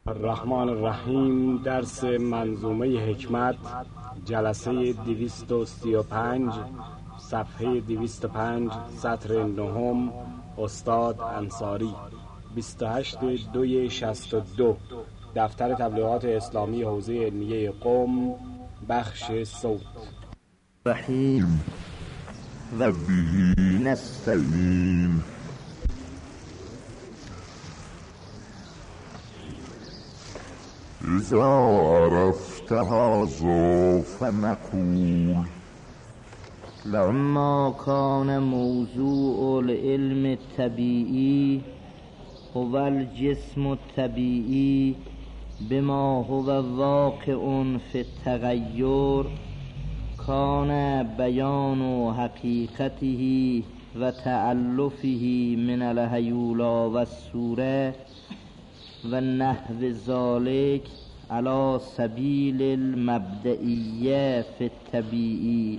الرحمن الرحیم. درس منظومه حکمت، جلسه 235، صفحه 205، سطر نهم، استاد انصاری، 28/2/62، دفتر تبلیغات اسلامی حوزه علمیه قم، بخش صوت. رحیم و به نستعین. اذا عرفت هذا فنقول لما كان موضوع العلم الطبيعي هو الجسم الطبيعي بما هو واقع في التغير، كان بيان حقيقته وتألفه من الهيولا والصورة ونحو ذلك على سبيل المبدئية في الطبيعي.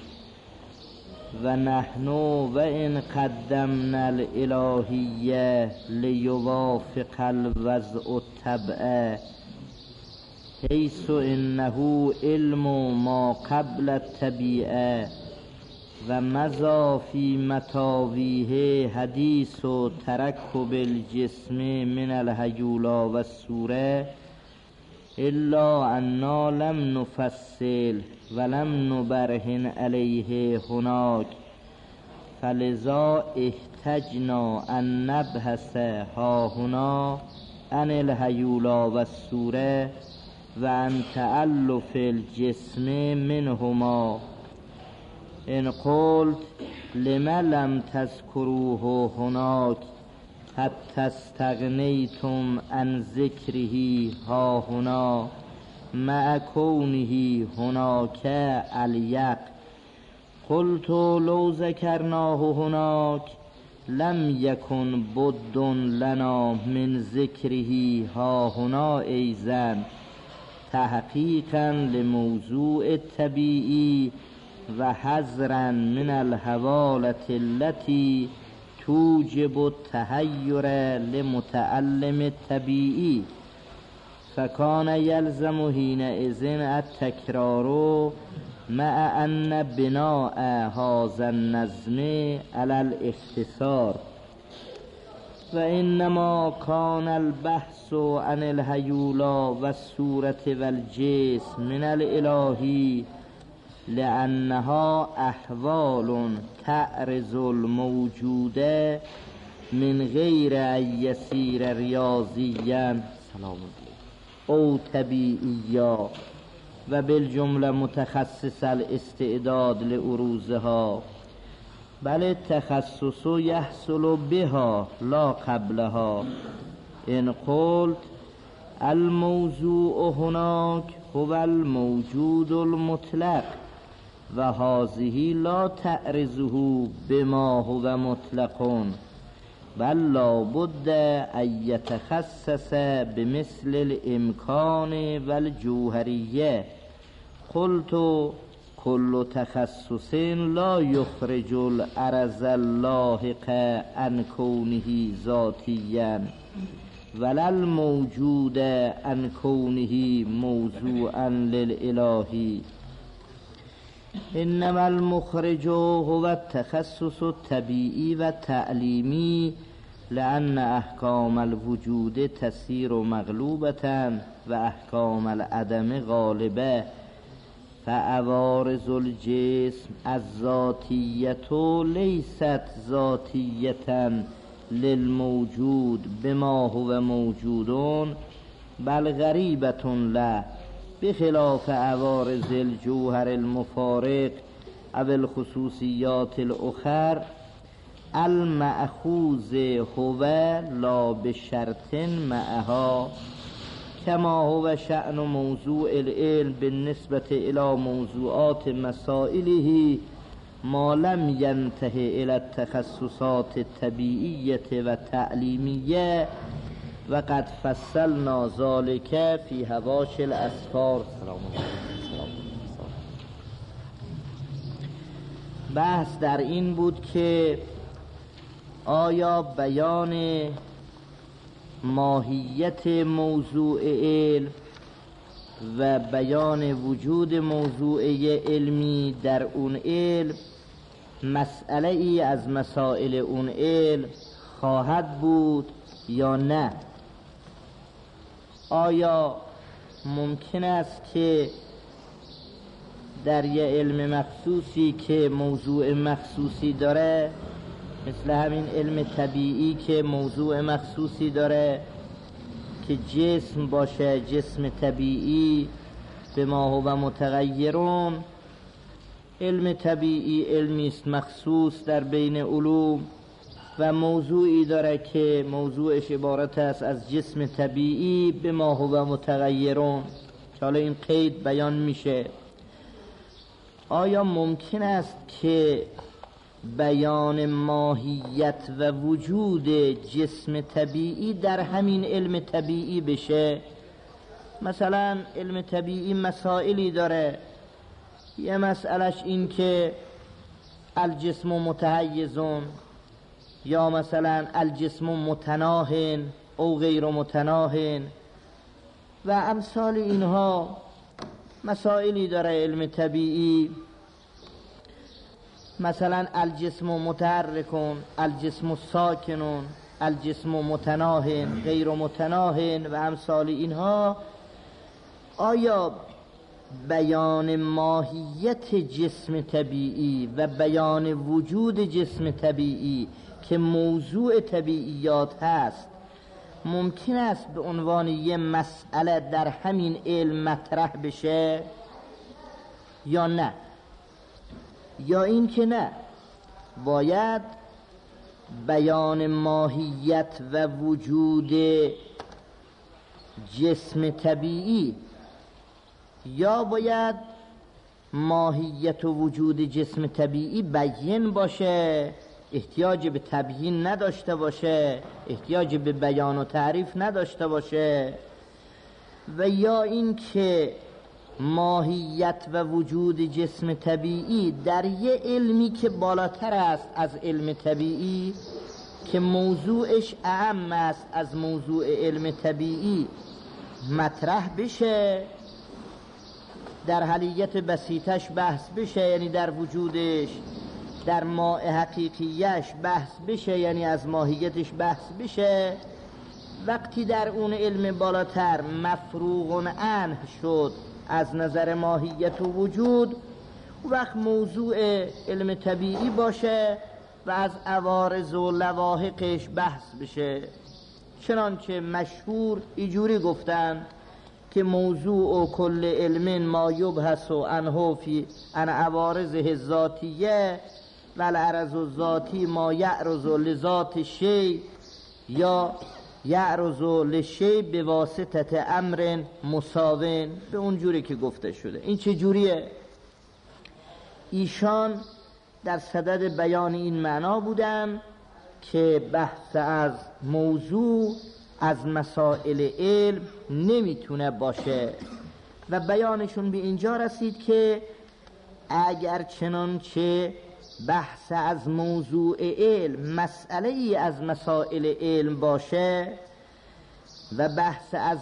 ونحن وإن قدمنا الإلهية ليوافق الوضع الطبع، حيث إنه علم ما قبل الطبيعة، ومضى في مطاويه حديث تركب الجسم من الهيولا والصورة، إلا أننا لم نفصل ولم نبرهن عليه هناك، فلذا احتجنا أن نبحث هاهنا عن الهيولا والصورة وعن تألف الجسم منهما. إن قلت لما لم تذكروه هناك حتى استغنيتم عن ذكره ها هنا مع كونه هناك اليق، قلت لو ذكرناه هناك لم يكن بد لنا من ذكره ها هنا أيضا، تحقيقا لموضوع الطبيعي وحذرا من الحوالة التي توجب التحير لمتعلم الطبيعي، فكان يلزم حينئذ التكرار مع أن بناء هذا النظم على الاختصار. وإنما كان البحث عن الهيولا والصورة والجسم من الإلهي لأنها أحوال تعرض الموجودة من غير أن يسير رياضيا أو طبيعيا، وبالجملة متخصص الاستعداد لأروزها، بل التخصص يحصل بها لا قبلها. إن قلت الموضوع هناك هو الموجود المطلق، وهذه لا تعرضه بما هو مطلق، بل لا بد أن يتخصص بمثل الإمكان والجوهرية. قلت كل تخصص لا يخرج العرض اللاحق عن كونه ذاتيا، ولا الموجود عن كونه موضوعا للإله. إنما المخرج هو التخصص الطبيعي والتعليمي، لأن أحكام الوجود تسير مغلوبة وأحكام العدم غالبة، فعوارض الجسم الذاتية ليست ذاتية للموجود بما هو موجود، بل غريبة له، بخلاف عوارض الجوهر المفارق او الخصوصيات الأخر المأخوذ هو لا بشرط معها، كما هو شأن موضوع العلم بالنسبة إلى موضوعات مسائله ما لم ينتهي إلى التخصصات الطبيعية والتعليمية، وقد فصلنا ذلك في حواشی الاسفار. بحث در این بود که آیا بیان ماهیت موضوع علم و بیان وجود موضوع علمی در اون علم مسئله ای از مسائل اون علم خواهد بود یا نه؟ آیا ممکن است که در یه علم مخصوصی که موضوع مخصوصی داره، مثل همین علم طبیعی که موضوع مخصوصی داره که جسم باشه، جسم طبیعی به ما هو متغیرون، علم طبیعی علمی است مخصوص در بین علوم و موضوعی داره که موضوعش عبارت است از جسم طبیعی به ما هو متغیرون، که حالا این قید بیان میشه. آیا ممکن است که بیان ماهیت و وجود جسم طبیعی در همین علم طبیعی بشه؟ مثلا علم طبیعی مسائلی داره، یه مسئلهش این که الجسم متحیزون، یا مثلا الجسم متناهن او غیر متناهن و امثال اینها. مسائلی داره علم طبیعی، مثلا الجسم متحرکون، الجسم ساکنون، الجسم متناهن غیر متناهن و امثال اینها. آیا بیان ماهیت جسم طبیعی و بیان وجود جسم طبیعی که موضوع طبیعیات هست ممکن است به عنوان یه مسئله در همین علم مطرح بشه یا نه؟ یا این که نه، باید بیان ماهیت و وجود جسم طبیعی یا باید ماهیت و وجود جسم طبیعی بیان باشه، احتیاج به تبیین نداشته باشه، احتیاج به بیان و تعریف نداشته باشه، و یا این که ماهیت و وجود جسم طبیعی در یه علمی که بالاتر است از علم طبیعی که موضوعش اعم است از موضوع علم طبیعی مطرح بشه، در حلیت بسیطش بحث بشه، یعنی در وجودش، در ماء حقیقیش بحث بشه، یعنی از ماهیتش بحث بشه. وقتی در اون علم بالاتر مفروغ عنه شد از نظر ماهیت و وجود، وقت موضوع علم طبیعی باشه و از عوارض و لواحقش بحث بشه. چنانچه مشهور ایجوری گفتن که موضوع و کل علم ما یبحث عنه فی عن عوارضه الذاتیه و العرض الذاتی ما یعرض لذات شیء یا یعرض لشیء بواسطه امر مساوین، به اونجوری که گفته شده. این چه جوریه؟ ایشان در صدد بیان این معنا بودن که بحث از موضوع از مسائل علم نمیتونه باشه و بیانشون به اینجا رسید که اگر چنانچه بحث از موضوع علم مسئله ای از مسائل علم باشه و بحث از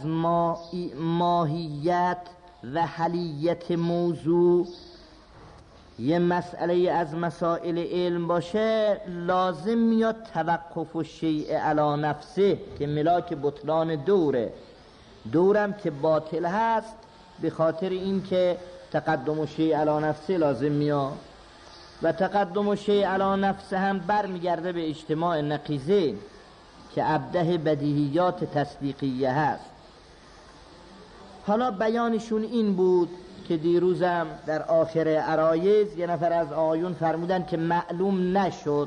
ماهیت و حلیت موضوع یه مسئله از مسائل علم باشه، لازم میاد توقف الشیء علی نفسه که ملاک بطلان دورم که باطل هست به خاطر این که تقدم الشیء علی نفسه لازم میاد و تقدم الشیء علی نفسه هم برمیگرده به اجتماع نقیضین که ابده بدیهیات تصدیقیه هست. حالا بیانشون این بود که دیروزم در آخر عرایض یه نفر از آیون فرمودن که معلوم نشد.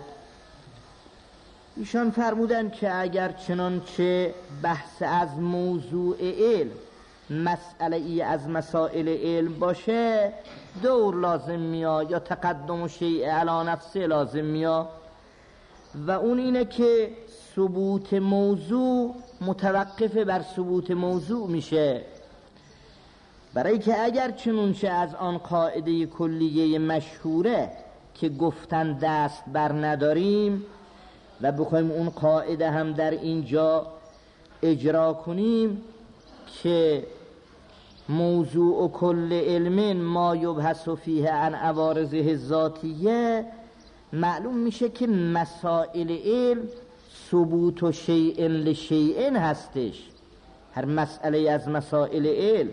ایشان فرمودن که اگر چنانچه بحث از موضوع علم مسئله ای از مسائل علم باشه دور لازم میاد یا تقدم و شیء علی نفسه لازم میاد، و اون اینه که ثبوت موضوع متوقف بر ثبوت موضوع میشه، برای که اگر چنونچه از آن قاعده کلیه مشهوره که گفتن دست بر نداریم و بخوایم اون قاعده هم در اینجا اجرا کنیم که موضوع و کل علم ما یبحث فیه عن عوارضه الذاتیه، معلوم میشه که مسائل علم ثبوت و شیء لشیء هستش. هر مسئله از مسائل علم،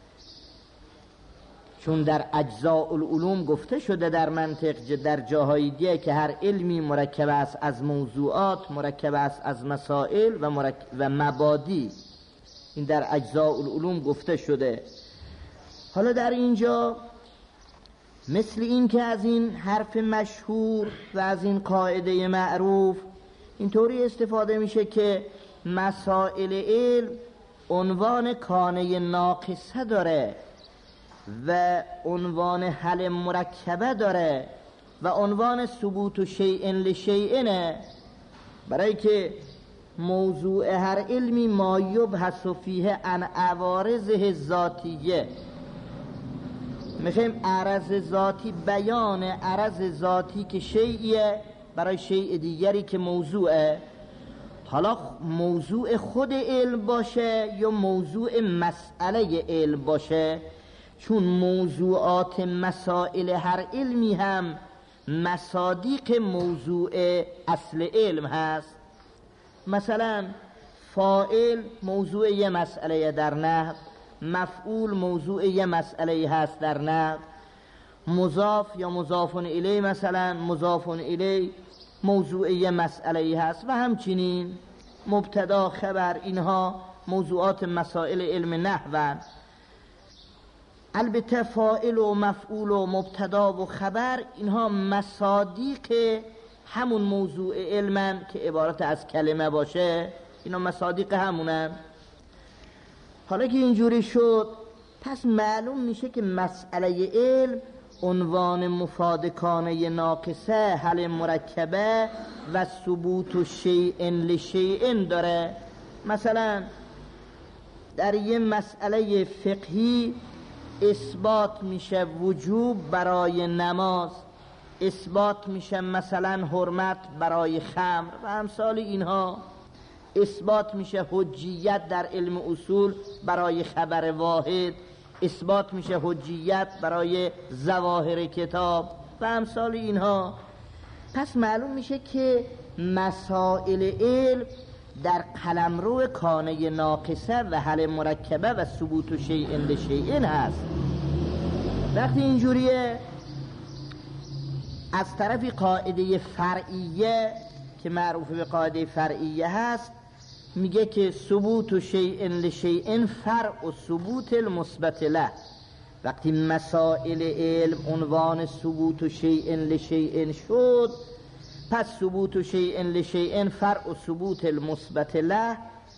چون در اجزاء العلوم گفته شده در منطق در جاهای دیگه که هر علمی مرکب است از موضوعات، مرکب است از مسائل و مبادی. این در اجزاء العلوم گفته شده. حالا در اینجا مثل این که از این حرف مشهور و از این قاعده معروف اینطوری استفاده میشه که مسائل علم عنوان کانه ناقصه داره و عنوان حل مرکبه داره و عنوان ثبوت و شیء لشیء، برای که موضوع هر علمی ما یبحث فیه عن عوارضه الذاتیه. میخوایم عرض ذاتی، بیان عرض ذاتی که شیئیه برای شیء دیگری که موضوعه. حالا موضوع خود علم باشه یا موضوع مسئله علم باشه، چون موضوعات مسائل هر علمی هم مصادیق موضوع اصل علم هست. مثلا فاعل موضوع یه مسئله در نحو، مفعول موضوع یه مسئله هست در نحو، مضاف یا مضاف الیه، مثلا مضاف الیه موضوع یه مسئله هست و همچنین مبتدا خبر، اینها موضوعات مسائل علم نحو. البته فاعل و مفعول و مبتدا و خبر اینها مصادیق همون موضوع علمن که عبارت از کلمه باشه، اینا مصادیق همونن. حالا که اینجوری شد، پس معلوم میشه که مسئله علم عنوان مفاد کانه ناقصه، حل مرکبه و ثبوت و شیء لشیء داره. مثلا در یه مسئله فقهی اثبات میشه وجوب برای نماز، اثبات میشه مثلا حرمت برای خمر و امثال اینها، اثبات میشه حجیت در علم اصول برای خبر واحد، اثبات میشه حجیت برای ظواهر کتاب و امثال اینها. پس معلوم میشه که مسائل علم در قلمرو کانه ناقصه و حل مرکبه و ثبوت و شیء لشیء هست. وقتی اینجوریه، از طرف قاعده فرعیه که معروف به قاعده فرعیه هست، میگه که ثبوت و شیء لشیء فرع و ثبوت المثبت له. وقتی مسائل علم عنوان ثبوت و شیء لشیء شد، پس ثبوت و شیء لشیء فرع و ثبوت المثبت له،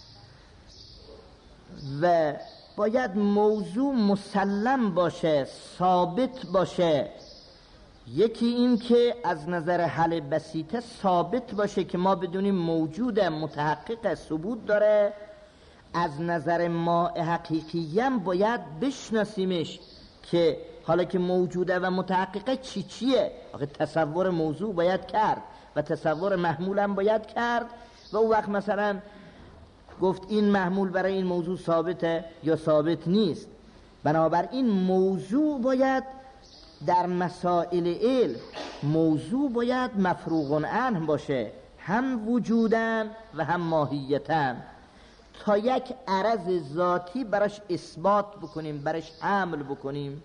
و باید موضوع مسلم باشه، ثابت باشه. یکی این که از نظر حل بسیطه ثابت باشه که ما بدونیم موجود متحقق ثبوت داره، از نظر ما حقیقیم باید بشناسیمش که حالا که موجوده و متحققه چیه. آخه تصور موضوع باید کرد و تصور محمول هم باید کرد و اون وقت مثلا گفت این محمول برای این موضوع ثابته یا ثابت نیست. بنابراین موضوع باید در مسائل علم، موضوع باید مفروغ عنه باشه، هم وجودن و هم ماهیتن، تا یک عرض ذاتی براش اثبات بکنیم، براش عمل بکنیم.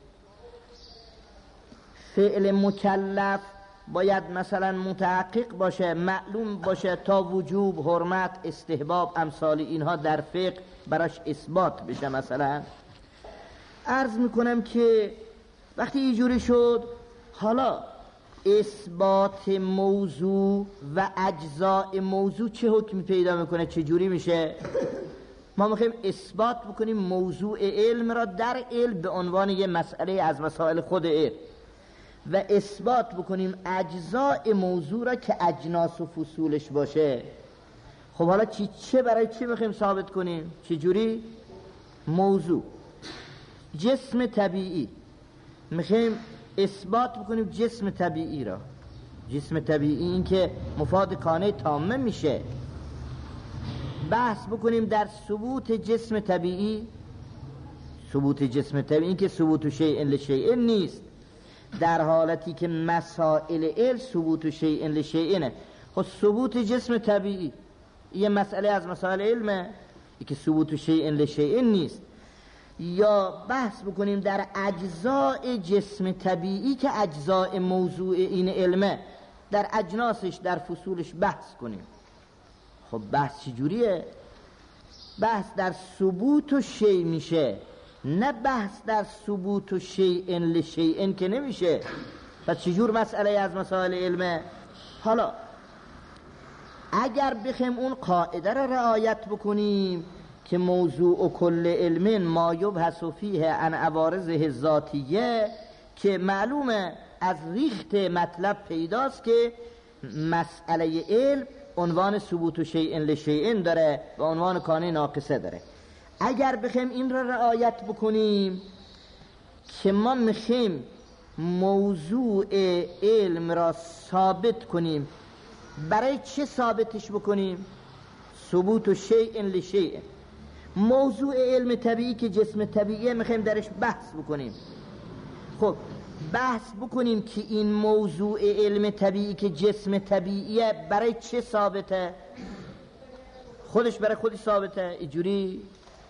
فعل مکلف باید مثلا متحقق باشه، معلوم باشه تا وجوب، حرمت، استحباب، امثال اینها در فقه براش اثبات بشه. مثلا عرض میکنم که وقتی اینجوری شد، حالا اثبات موضوع و اجزاء موضوع چه حکمی پیدا میکنه، چه جوری میشه؟ ما میخوایم اثبات بکنیم موضوع علم را در علم به عنوان یه مسئله از مسائل خود علم، و اثبات بکنیم اجزاء موضوع را که اجناس و فصولش باشه. خب حالا چه برای چی میخوایم ثابت کنیم؟ چه جوری؟ موضوع جسم طبیعی میخوایم اثبات بکنیم، جسم طبیعی را. جسم طبیعی این که مفاد کانه تامه میشه. بحث بکنیم در ثبوت جسم طبیعی. ثبوت جسم طبیعی که ثبوت شیء لشیء نیست، در حالتی که مسائل علم ثبوت شیء لشیء. خب ثبوت جسم طبیعی یه مسئله از مسائل علمه که ثبوت شیء لشیء نیست. یا بحث بکنیم در اجزاء جسم طبیعی که اجزاء موضوع این علمه، در اجناسش در فصولش بحث کنیم. خب بحث چجوریه؟ بحث در ثبوت و شیء میشه، نه بحث در ثبوت و شیء لشیء که نمیشه. پس چجور مسئله از مسائل علمه؟ حالا اگر بخیم اون قاعده را رعایت بکنیم که موضوع و کل علم ما یبحث فیه عن عوارضه ذاتیه، که معلومه از ریخت مطلب پیداست که مسئله علم عنوان ثبوت و شیء لشیء داره و عنوان کانه ناقصه داره. اگر بخیم این را رعایت بکنیم که ما میخیم موضوع علم را ثابت کنیم، برای چه ثابتش بکنیم؟ ثبوت و شیء لشیء. موضوع علم طبیعی که جسم طبیعیه میخوایم درش بحث بکنیم. خب بحث بکنیم که این موضوع علم طبیعی که جسم طبیعیه برای چه ثابته؟ خودش برای خودش ثابته اینجوری؟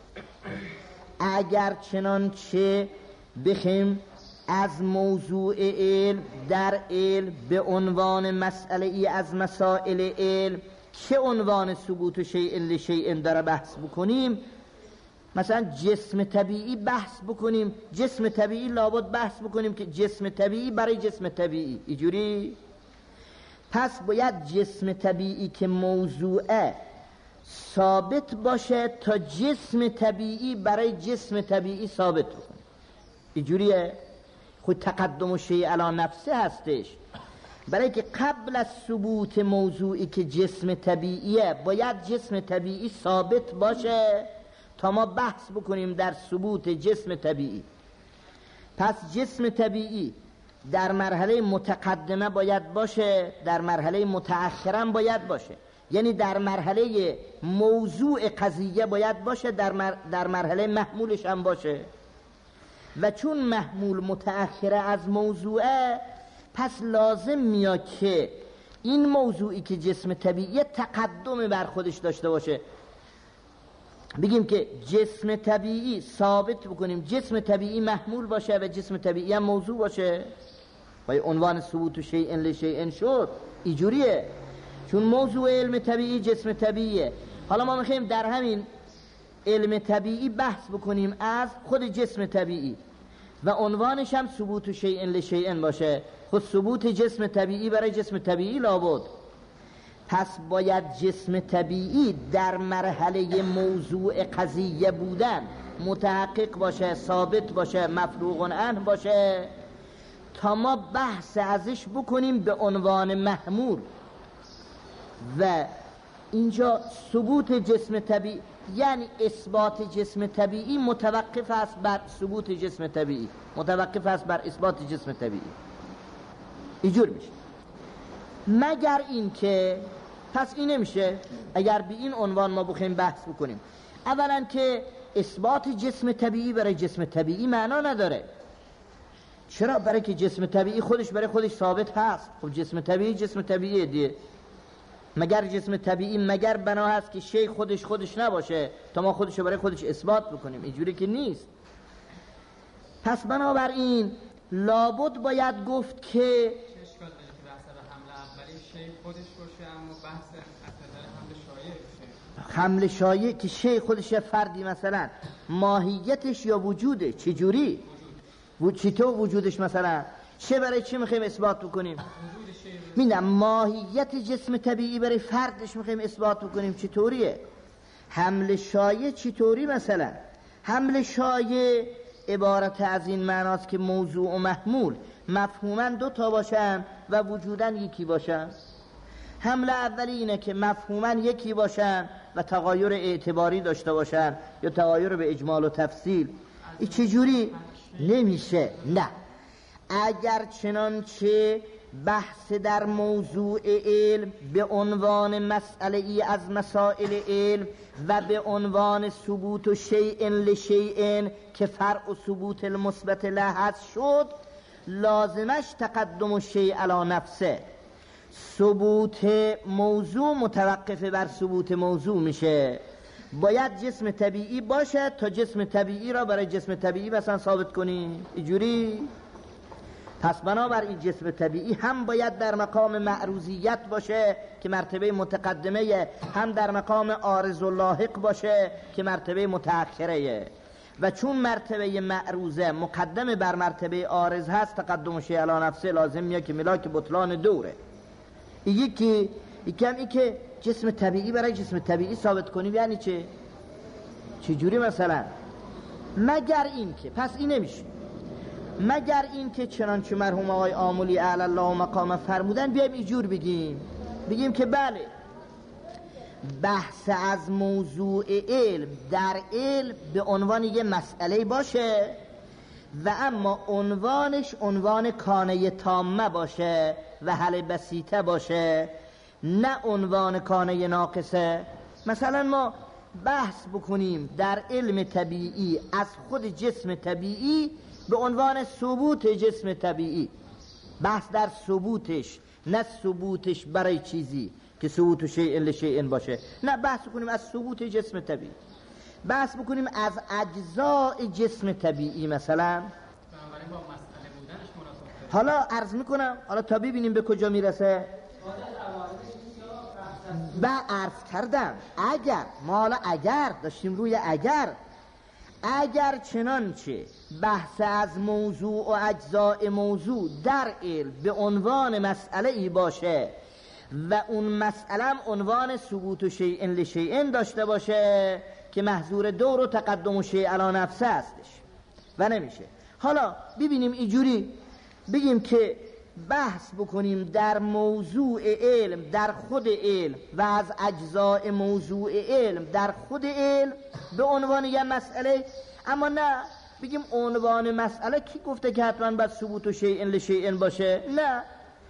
اگر چنانچه بخیم از موضوع علم در علم به عنوان مسئله ای از مسائل علم که عنوان ثبوت شیء لشیء داره بحث بکنیم، مثلا جسم طبیعی بحث بکنیم، جسم طبیعی لابد بحث بکنیم که جسم طبیعی برای جسم طبیعی اینجوری. پس باید جسم طبیعی که موضوعه ثابت باشه تا جسم طبیعی برای جسم طبیعی ثابت بکنه. اینجوریه. خود تقدم و شیء علی نفسه هستش، برای که قبل از ثبوت موضوعی که جسم طبیعیه باید جسم طبیعی ثابت باشه تا ما بحث بکنیم در ثبوت جسم طبیعی. پس جسم طبیعی در مرحله متقدمه باید باشه، در مرحله متأخره باید باشه، یعنی در مرحله موضوع قضیه باید باشه، در مرحله محمولش هم باشه. و چون محمول متأخره از موضوعه، پس لازم میاد که این موضوعی که جسم طبیعی تقدم بر خودش داشته باشه. بگیم که جسم طبیعی ثابت بکنیم جسم طبیعی محمول باشه و جسم طبیعی هم موضوع باشه و عنوان ثبوت شیء لشیء شد. اینجوریه، چون موضوع علم طبیعی جسم طبیعیه. حالا ما میخوایم در همین علم طبیعی بحث بکنیم از خود جسم طبیعی و عنوانش هم ثبوت شیء لشیء باشه. خود ثبوت جسم طبیعی برای جسم طبیعی لابد. پس باید جسم طبیعی در مرحله موضوع قضیه بودن متحقق باشه، ثابت باشه، مفروغ عنه باشه تا ما بحث ازش بکنیم به عنوان محمول. و اینجا ثبوت جسم طبیعی یعنی اثبات جسم طبیعی متوقف است بر ثبوت جسم طبیعی، متوقف است بر اثبات جسم طبیعی. اینجور میشه. مگر این که پس این نمیشه اگر به این عنوان ما بخوایم بحث بکنیم. اولا که اثبات جسم طبیعی برای جسم طبیعی معنا نداره. چرا؟ برای که جسم طبیعی خودش برای خودش ثابت هست. خب جسم طبیعی جسم طبیعیه دیگه. مگر جسم طبیعی مگر بنا هست که شی خودش نباشه تا ما خودشو برای خودش اثبات بکنیم؟ اینجوری که نیست. پس بنابراین لابد باید گفت که حمل شایع که شی خودش فردی مثلا ماهیتش یا وجوده چجوری؟ چطور وجودش مثلا چه برای چی میخوایم اثبات بکنیم؟ میدم ماهیت جسم طبیعی برای فردش میخوایم اثبات بکنیم چطوریه؟ حمل شایع چطوری؟ مثلا حمل شایع عبارت از این معناست که موضوع و محمول مفهوما دو تا باشن و وجودا یکی باشن. حمل اولی اینه که مفهوما یکی باشن و تغایر اعتباری داشته باشن یا تغایر به اجمال و تفصیل. این چجوری؟ نمیشه. نه، اگر چنانچه بحث در موضوع علم به عنوان مسئله ای از مسائل علم و به عنوان ثبوت شیء لشیء که فرع و ثبوت المثبت له هست شد، لازمش تقدم الشیء علی نفسه. ثبوت موضوع متوقف بر ثبوت موضوع میشه. باید جسم طبیعی باشه تا جسم طبیعی را برای جسم طبیعی مثلا ثابت کنی، اینجوری. پس بنابراین جسم طبیعی هم باید در مقام معروضیت باشه که مرتبه متقدمه، هم در مقام عارض و لاحق باشه که مرتبه متأخره. و چون مرتبه معروضه مقدم بر مرتبه عارض هست، تقدم شیء علی نفسه لازم میاد که ملاک بطلان دوره. یکی که جسم طبیعی برای جسم طبیعی ثابت کنی یعنی چه جوری مثلا؟ مگر این که پس این نمیشه، مگر این که چنانچه مرحوم آقای آملی اعلی الله مقام فرمودن بیایم اینجور بگیم که بله، بحث از موضوع علم در علم به عنوان یه مسئله باشه و اما عنوانش عنوان کانه تامه باشه و حل بسیطه باشه، نه عنوان کانه ناقصه. مثلا ما بحث بکنیم در علم طبیعی از خود جسم طبیعی به عنوان ثبوت جسم طبیعی، بحث در ثبوتش، نه ثبوتش برای چیزی که ثبوت شیء لشیء باشه، نه بحث بکنیم از ثبوت جسم طبیعی، بحث بکنیم از اجزاء جسم طبیعی مثلا. حالا عرض میکنم، حالا تا ببینیم به کجا میرسه. و عرض کردم اگر داشتیم روی اگر چنانچه بحث از موضوع و اجزاء موضوع در علم به عنوان مسئله ای باشه و اون مسئله عنوان ثبوت شیء لشیء داشته باشه که محظور دور و تقدم شیء علی نفسه هستش و نمیشه. حالا ببینیم اینجوری بگیم که بحث بکنیم در موضوع علم در خود علم و از اجزاء موضوع علم در خود علم به عنوان یه مسئله، اما نه بگیم عنوان مسئله کی گفته که حتما باید ثبوت شیء لشیء باشه؟ نه،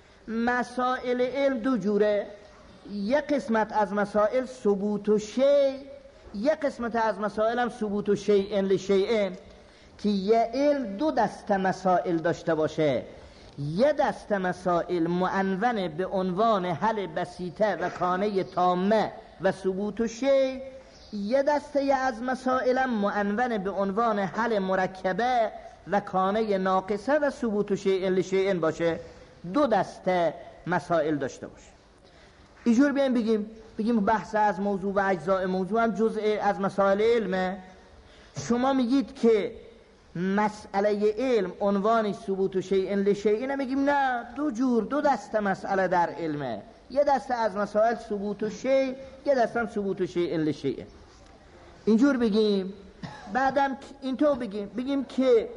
مسائل علم دو جوره، یک قسمت از مسائل ثبوت شیء، یک قسمت از مسائل هم ثبوت شیء لشیء، که یه علم دو دسته مسائل داشته باشه، یه دسته مسائل معنون به عنوان حل بسیطه و کانه تامه و ثبوت شیء، یه دسته از مسائل معنون به عنوان حل مرکبه و کانه ناقصه و ثبوت شیء لشیء باشه. دو دسته مسائل داشته باشه. اینجور بگیم بحث از موضوع و اجزاء موضوع هم جزء از مسائل علمه. شما میگید که مسئله علم عنوان ثبوت شیء لشیء، نمیگیم نه، دو دسته مسئله در علمه، یه دسته از مسائل ثبوت شیء، یه دسته هم ثبوت شیء لشیء. اینجور بگیم. بعدم اینطور بگیم که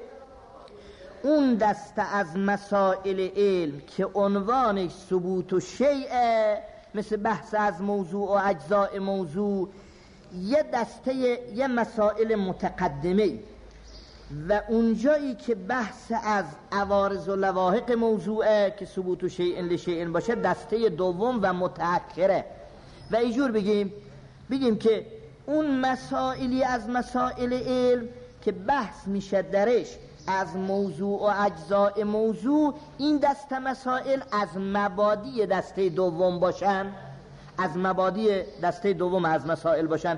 اون دسته از مسائل علم که عنوانش ثبوت شیء، مثل بحث از موضوع و اجزاء موضوع، یه دسته یه مسائل متقدمه، و اونجایی که بحث از عوارض و لواحق موضوعه که ثبوت شیء لشیء باشه دسته دوم و متأخره. و اینجور بگیم که اون مسائلی از مسائل علم که بحث میشه درش از موضوع و اجزاء موضوع، این دسته مسائل از مبادی دسته دوم باشن، از مبادی دسته دوم از مسائل باشن.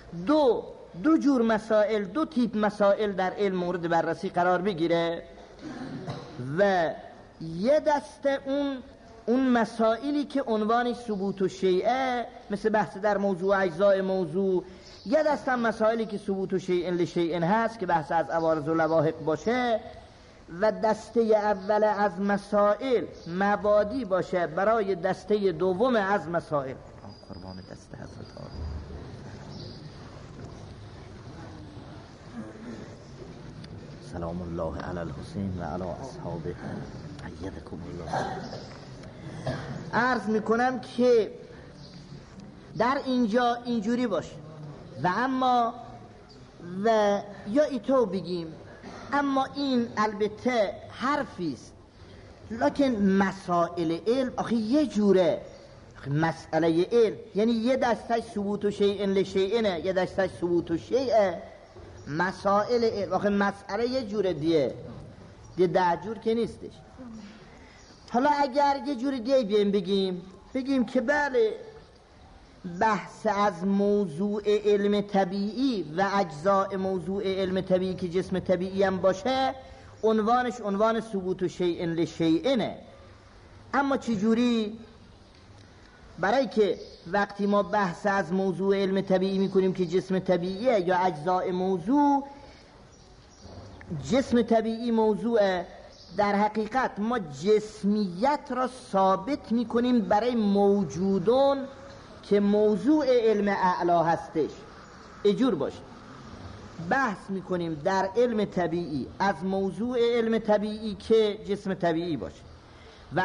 دو جور مسائل، دو تیپ مسائل در علم مورد بررسی قرار بگیره، و یه دسته اون مسائلی که عنوانی ثبوت و شیء، مثل بحث در موضوع اجزاء موضوع، یه دسته مسائلی که ثبوت و شیء لشیء هست که بحث از عوارض و لواحق باشه، و دسته اول از مسائل مبادی باشه برای دسته دوم از مسائل. قربان دست حضرت آقا. سلام الله علی الحسین و علی اصحابه ایدکم الله. عرض میکنم که در اینجا اینجوری باشه، و اما یا ایتو بگیم، اما این البته حرفیست لکن مسائل علم آخه یه جوره. مسئله علم یعنی یه دستش ثبوت و شیء لشیء، یه دستش ثبوت و شیء. مسائل علم آخه مسئله یه جوره دیگه 10 جور که نیستش. حالا اگر یه جور دیگه بگیم که بله بحث از موضوع علم طبیعی و اجزاء موضوع علم طبیعی که جسم طبیعی هم باشه عنوانش عنوان ثبوت و شیء لشیء. اما چجوری؟ برای که وقتی ما بحث از موضوع علم طبیعی میکنیم که جسم طبیعیه یا اجزاء موضوع، جسم طبیعی موضوعه، در حقیقت ما جسمیت را ثابت میکنیم برای موجودون که موضوع علم اعلا هستش. اجور باشه بحث میکنیم در علم طبیعی از موضوع علم طبیعی که جسم طبیعی باشه و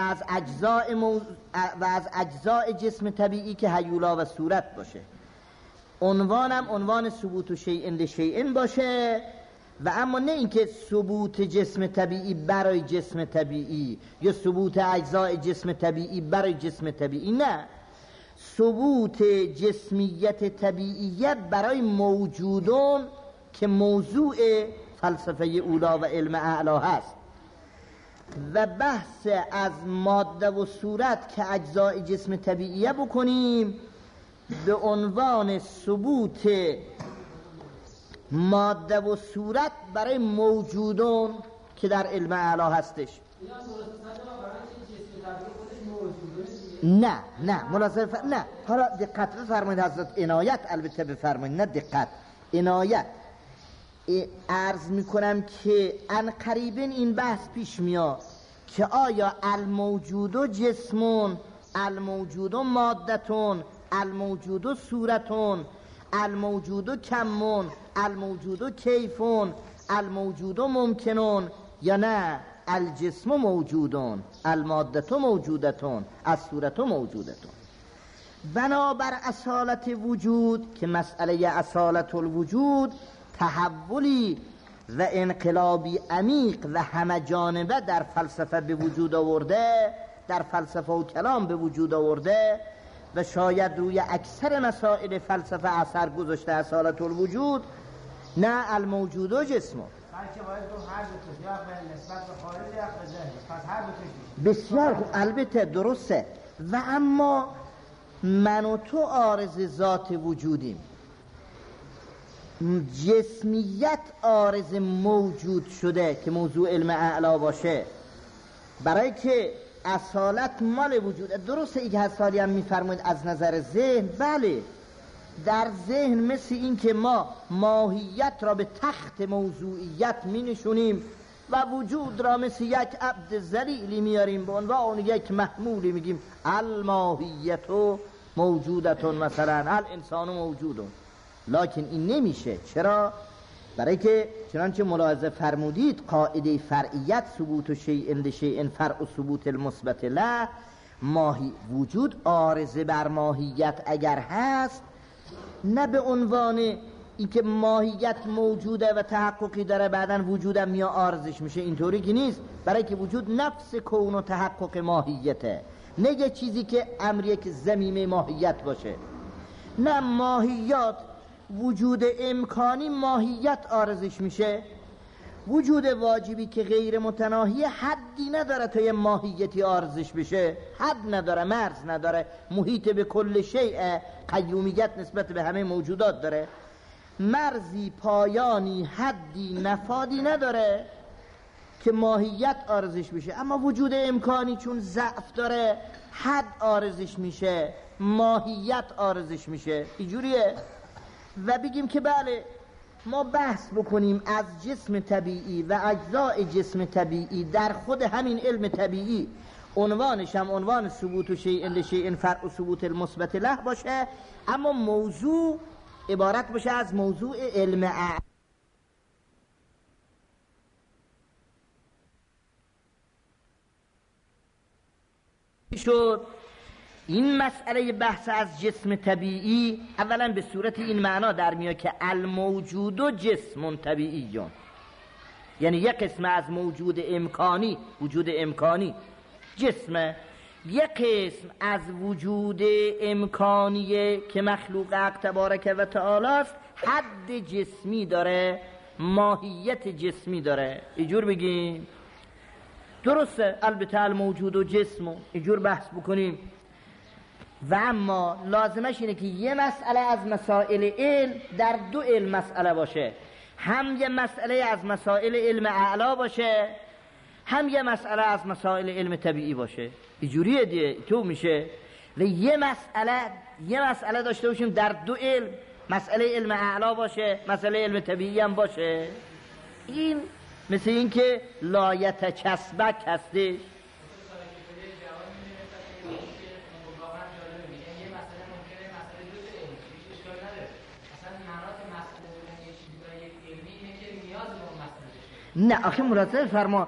از اجزاء جسم طبیعی که هیولا و صورت باشه. عنوانم عنوان ثبوت و شیء لشیء باشه، و اما نه اینکه ثبوت جسم طبیعی برای جسم طبیعی یا ثبوت اجزاء جسم طبیعی برای جسم طبیعی، نه، ثبوت جسمیت طبیعیت برای موجودون که موضوع فلسفه اولا و علم اعلا هست. و بحث از ماده و صورت که اجزاء جسم طبیعیه بکنیم به عنوان ثبوت ماده و صورت برای موجودون که در علم اعلا هستش. نه ملازمه نه. حالا دقت بفرمایید حضرت، عنایت البته بفرمایید، نه دقت، عنایت. عرض میکنم که عن قریبین این بحث پیش میاد که آیا الموجود جسمون، الموجود مادتون، الموجود صورتون، الموجود کمون، الموجود کیفون، الموجود ممکنون، یا نه الجسم موجودون، المادت موجودتون، الصورت موجودتون. بنابر اصالت وجود که مسئله اصالت الوجود تحولی و انقلابی عمیق و همه جانبه در فلسفه به وجود آورده، در فلسفه و کلام به وجود آورده و شاید روی اکثر مسائل فلسفه اثر گذاشته اصالت الوجود، نه الموجود و جسمه. بسیار خوب، البته درسته. و اما من و تو عارض ذات وجودیم، جسمیت عارض موجود شده که موضوع علم اعلا باشه، برای که اصالت مال وجود. درسته ای که حسالی هم میفرمایید از نظر ذهن، بله، در ذهن مثل این که ما ماهیت را به تخت موضوعیت می نشونیم و وجود را مثل یک عبد ذلیلی میاریم به عنوان یک محمولی، میگیم الماهیت موجودتون، مثلا الانسان موجودون. لکن این نمیشه. چرا؟ برای که چنانچه ملاحظه فرمودید قاعده فرعیت ثبوت و شیء لشیء فرع و ثبوت المثبت له، ماهی وجود عارضه بر ماهیت اگر هست، نه به عنوان اینکه ماهیت موجوده و تحققی داره بعدن وجودم میا عارضش میشه، اینطوری که نیست. برای که وجود نفس کون و تحقق ماهیته، نه یه چیزی که امریه که زمینه ماهیت باشه. نه ماهیت وجود امکانی ماهیت عارضش میشه، وجود واجبی که غیر متناهی حدی نداره تا یه ماهیتی عارضش بشه، حد نداره، مرز نداره، محیط به کل شیء، قیومیت نسبت به همه موجودات داره، مرزی، پایانی، حدی، نفادی نداره که ماهیت عارضش بشه. اما وجود امکانی چون ضعف داره حد عارضش میشه، ماهیت عارضش میشه. اینجوریه. و بگیم که بله ما بحث بکنیم از جسم طبیعی و اجزاء جسم طبیعی در خود همین علم طبیعی، عنوانش هم عنوان ثبوت و شیء لشیء فرع و ثبوت المثبت له باشه، اما موضوع عبارت باشه از موضوع علم شد. این مسئله بحث از جسم طبیعی اولا به صورت این معنا در میاد که الموجود و جسم طبیعیون، یعنی یک قسم از موجود امکانی، وجود امکانی جسمه. یک قسم از وجود امکانیه که مخلوق حق تبارک و تعالی است، حد جسمی داره، ماهیت جسمی داره. اینجور بگیم درسته، البته الموجود و جسم و اینجور بحث بکنیم، و اما لازمش اینه که یه مسئله از مسائل علم در دو علم مسئله باشه، هم یه مسئله از مسائل علم اعلا باشه، هم یه مسئله از مسائل علم طبیعی باشه. اینجوریه دیگه، تو میشه و یه مسئله داشته باشیم در دو علم، مسئله علم اعلا باشه، مسئله علم طبیعی هم باشه. این مثل این که لایت چسبک هسته. نه آخه ملاحظه فرما،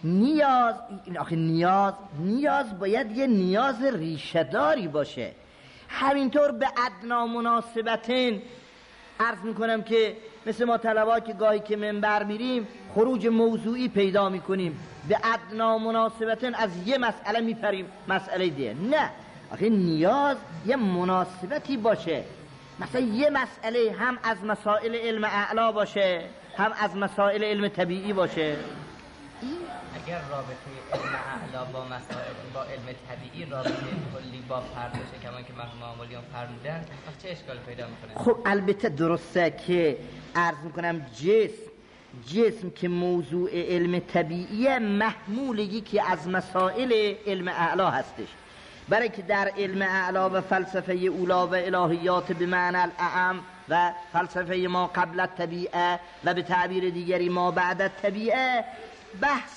نیاز باید یه نیاز ریشه‌داری باشه. همینطور به ادنا مناسبتین عرض میکنم که مثل ما طلبا که گاهی که منبر میریم خروج موضوعی پیدا میکنیم، به ادنا مناسبتین از یه مسئله میپریم مسئله دیگه. نه آخه نیاز یه مناسبتی باشه، مثلا یه مسئله هم از مسائل علم اعلا باشه، هم از مسائل علم طبیعی باشه. اگر رابطه علم اعلا با مسائل با علم طبیعی رابطه کلی با فرد باشه، کمان که معمولیان فرمودن، چه اشکال پیدا میکنه؟ خب البته درسته که عرض میکنم جسم که موضوع علم طبیعی محمولگی که از مسائل علم اعلا هستش، برای که در علم اعلا و فلسفه اولا و الهیات به معنی الاعم و فلسفه ما قبل الطبیعه و به تعبیر دیگری ما بعد الطبیعه بحث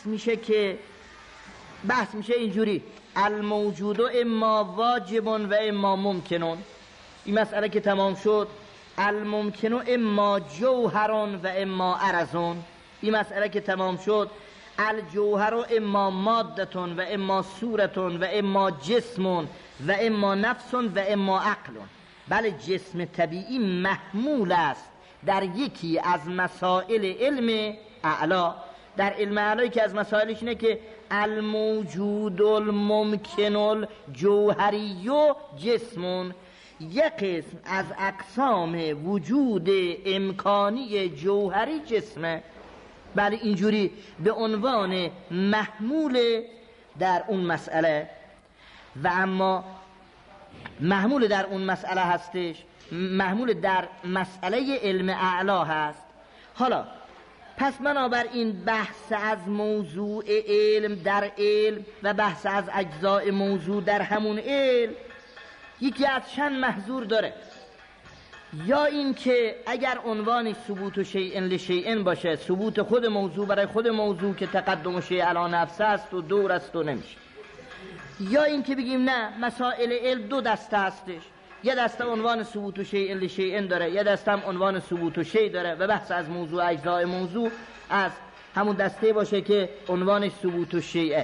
میشه اینجوری: الموجود اما واجب و اما ممکنون. این مسئله که تمام شد، الممکن اما جوهر و اما عرضون. این مسئله که تمام شد، الجوهر اما ماده و اما صورت و اما جسم و اما نفس و اما عقل. بله جسم طبیعی محمول است در یکی از مسائل علم اعلا. در علم اعلایی که از مسائلش اینه که الموجود الممکن الجوهری و جسمون، یک قسم از اقسام وجود امکانی جوهری جسمه. بله اینجوری به عنوان محمول در اون مسئله، و اما محمول در اون مسئله هستش، محمول در مسئله علم اعلا هست. حالا پس بنابراین بحث از موضوع علم در علم و بحث از اجزاء موضوع در همون علم یکی از چند محظور داره. یا این که اگر عنوان ثبوت شیء لشیء باشه، ثبوت خود موضوع برای خود موضوع که تقدم شیء علی نفس است و دور است و نمیشه. یا این که بگیم نه، مسائل علم دو دسته هستش، یه دسته عنوان ثبوت شیء لشیء داره، یه دسته هم عنوان ثبوت شیء داره و بحث از موضوع اجزاء موضوع از همون دسته باشه که عنوانش ثبوت شیء.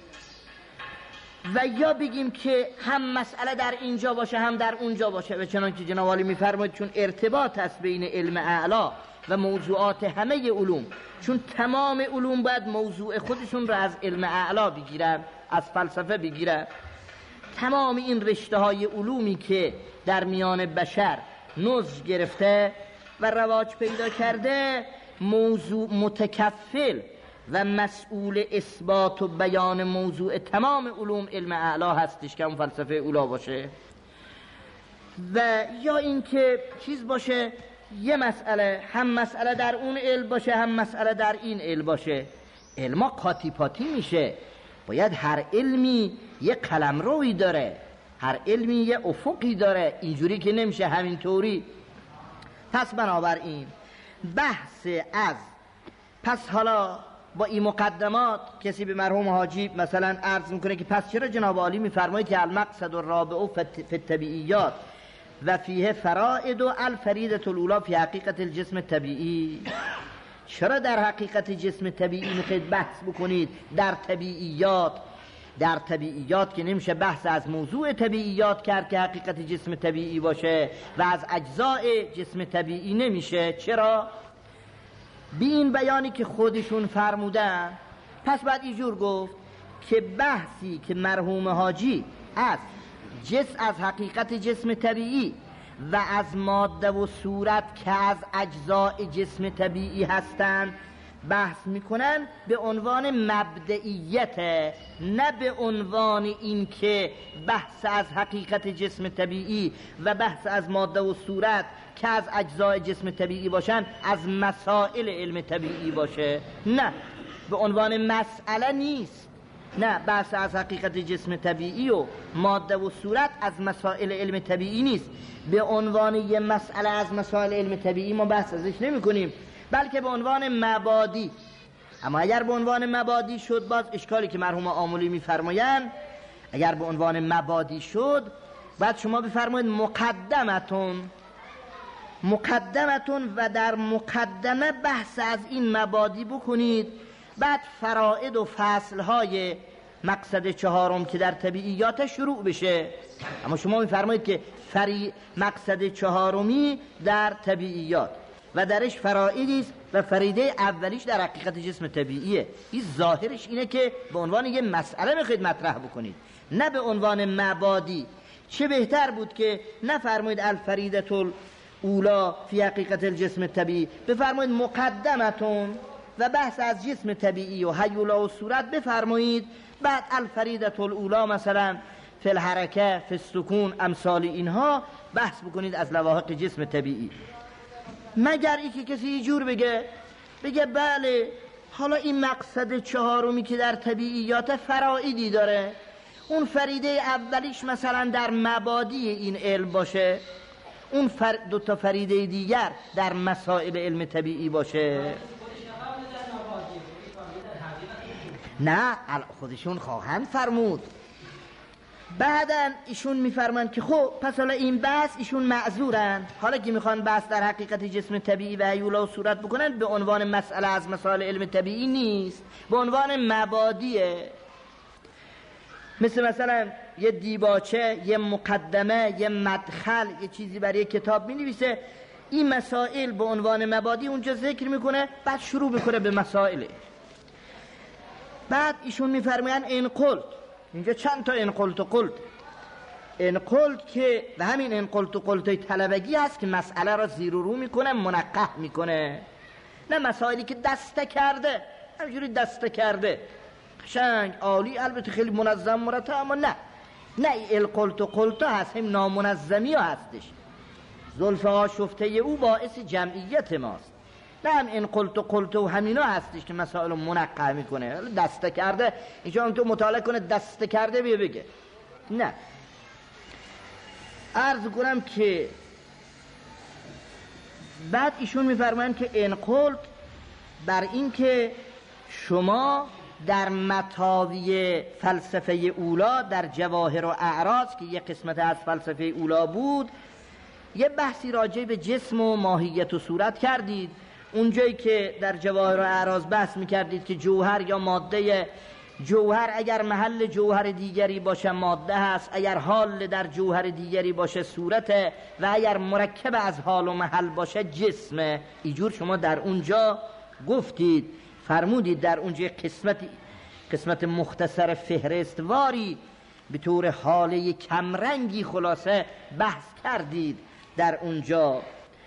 و یا بگیم که هم مسئله در اینجا باشه هم در اونجا باشه، و چنانکه جناب عالی میفرماید چون ارتباط هست بین علم اعلا و موضوعات همه علوم، چون تمام علوم باید موضوع خودشون را از علم اعلا بگیرن، از فلسفه بگیرن. تمام این رشته های علومی که در میان بشر نضج گرفته و رواج پیدا کرده، موضوع متکفل و مسئول اثبات و بیان موضوع تمام علوم علم اعلا هستش که اون فلسفه اولا باشه. و یا اینکه چیز باشه، یه مسئله هم مسئله در اون علم باشه هم مسئله در این علم باشه. علما قاطی پاتی میشه، باید هر علمی یه قلمرویی داره، هر علمی یه افقی داره، اینجوری که نمیشه همینطوری. پس بنابراین بحث از پس حالا با این مقدمات کسی به مرحوم حاجی مثلا عرض میکنه که پس چرا جناب عالی میفرمایید که المقصد الرابع فی الطبیعیات و فیه فرائد و الفریدة الاولی فی حقیقت الجسم طبیعی؟ چرا در حقیقت جسم طبیعی میخواید بحث بکنید؟ در طبیعیات که نمیشه بحث از موضوع طبیعیات کرد که حقیقت جسم طبیعی باشه و از اجزاء جسم طبیعی نمیشه. چرا؟ بی این بیانی که خودشون فرمودن، پس بعد اینجور گفت که بحثی که مرحوم حاجی از حقیقت جسم طبیعی و از ماده و صورت که از اجزاء جسم طبیعی هستند بحث میکنن به عنوان مبدئیت، نه به عنوان این که بحث از حقیقت جسم طبیعی و بحث از ماده و صورت که از اجزاء جسم طبیعی باشن از مسائل علم طبیعی باشه. نه، به عنوان مسئله نیست. نه، بحث از حقیقت جسم طبیعی و ماده و صورت از مسائل علم طبیعی نیست. به عنوان یه مسئله از مسائل علم طبیعی ما بحث ازش نمی کنیم، بلکه به عنوان مبادی. اما اگر به عنوان مبادی شد، باز اشکالی که مرحوم آملی میفرمایند، اگر به عنوان مبادی شد بعد شما بفرمایید مقدمتون و در مقدمه بحث از این مبادی بکنید، بعد فرائد و فصلهای مقصد چهارم که در طبیعیات شروع بشه. اما شما میفرمایید که مقصد چهارمی در طبیعیات و درش فرائدی است و فریده اولیش در حقیقت جسم طبیعیه. این ظاهرش اینه که به عنوان یه مسئله میخواید مطرح بکنید، نه به عنوان مبادی. چه بهتر بود که نفرمایید الفریدة الاولی فی حقیقت الجسم طبیعی، بفرمایید مقدمتون و بحث از جسم طبیعی و هیولا و صورت بفرمایید، بعد الفریدة الاولی مثلا فی الحرکه فی السکون امثال اینها بحث بکنید از لواحق جسم طبیعی. مگر ای که کسی اینجور بگه بله حالا این مقصد چهارمی که در طبیعیات فرائدی داره، اون فریده اولیش مثلا در مبادی این علم باشه، اون دو تا فریده دیگر در مسائل علم طبیعی باشه. نه، خودشون خواهند فرمود. بعدن ایشون میفرمایند که خب پس حالا این بحث ایشون معذورن، حالا که میخوان بحث در حقیقت جسم طبیعی و هیولا و صورت بکنن به عنوان مسئله از مسائل علم طبیعی نیست، به عنوان مبادیه. مثلا یه دیباچه، یه مقدمه، یه مدخل، یه چیزی برای کتاب مینویسه، این مسائل به عنوان مبادی اونجا ذکر میکنه، بعد شروع میکنه به مسائل. بعد ایشون میفرمایند این قلت، اینجا چند تا این قلت که و همین این قلت طلبگی هست که مسئله را زیر و رو میکنه، منقح میکنه. نه مسائلی که دسته کرده، همجوری دسته کرده قشنگ عالی، البته خیلی منظم مرتب، اما نه این قلت هست، هم نامنظمی ها هستش. زلفه ها شفته او باعث جمعیت ماست. نه هم این قلت و همینا هستش که مسائل رو منقح میکنه، دسته کرده. اینجا هم تو مطالعه کنه دسته کرده بگه. نه، عرض کنم که بعد ایشون میفرمایند که این قلت بر این که شما در مطاوی فلسفه اولا در جواهر و اعراض که یک قسمت از فلسفه اولا بود، یه بحثی راجع به جسم و ماهیت و صورت کردید. اونجایی که در جواهر و اعراض بحث میکردید که جوهر یا ماده، جوهر اگر محل جوهر دیگری باشه ماده هست، اگر حال در جوهر دیگری باشه صورته، و اگر مرکب از حال و محل باشه جسمه. اینجور شما در اونجا گفتید، فرمودید در اونجا قسمت مختصر فهرستواری به طور حاله کمرنگی خلاصه بحث کردید در اونجا.